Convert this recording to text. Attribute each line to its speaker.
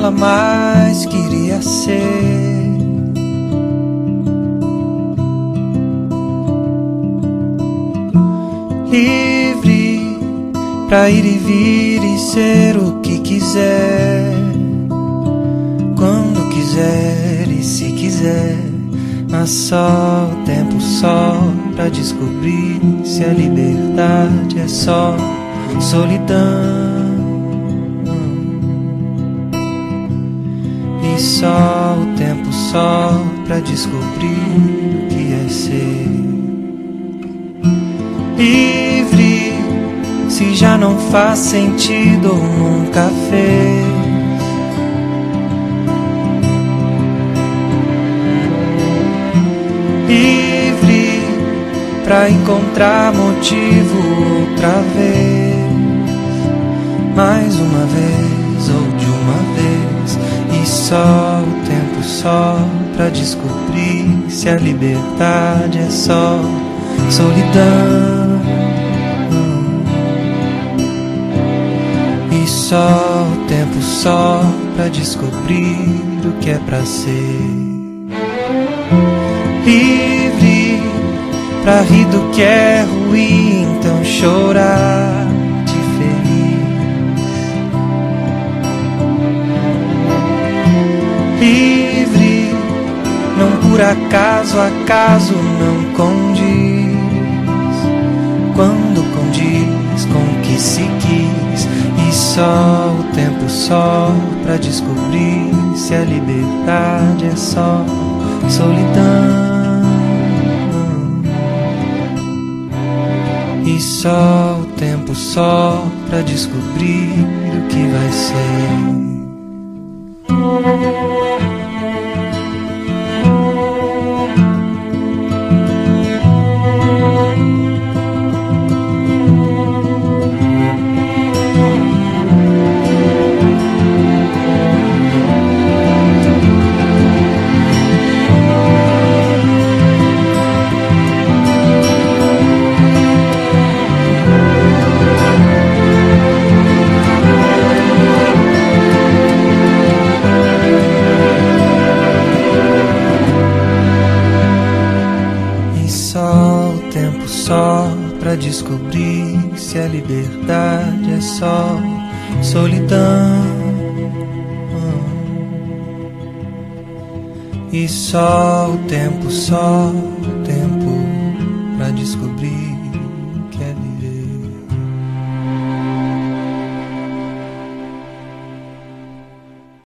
Speaker 1: ela mais queria ser. Livre pra ir e vir e ser o que quiser, quando quiser e se quiser. Mas só o tempo só pra descobrir se a liberdade é só solidão. E só o tempo só pra descobrir o que é ser livre, se já não faz sentido ou nunca fez. Livre pra encontrar motivo outra vez, mais uma vez ou de uma vez. E só o tempo só pra descobrir se a liberdade é só solidão. E só o tempo só pra descobrir o que é pra ser livre, pra rir do que é ruim, então chorar de feliz. Livre, não por acaso, acaso não condiz, quando condiz com o que se quis. E só o tempo só pra descobrir se a liberdade é só solidão. E só o tempo só pra descobrir o que vai ser. Só o tempo só pra descobrir se a liberdade é só solidão. E só o tempo pra descobrir